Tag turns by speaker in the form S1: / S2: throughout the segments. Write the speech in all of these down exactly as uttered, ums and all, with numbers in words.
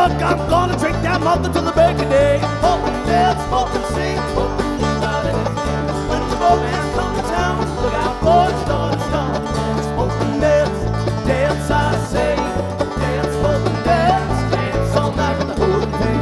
S1: look, I'm gonna drink that malt until the break of day. Smoke and dance, smoke and sing, smoke and do about it. When the boatman comes to town, look out for the storm to storm. Smoke and dance, dance I say. Dance, smoke and dance, dance all night with the whole thing.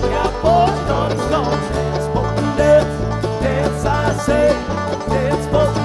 S1: Dance, I say, dance,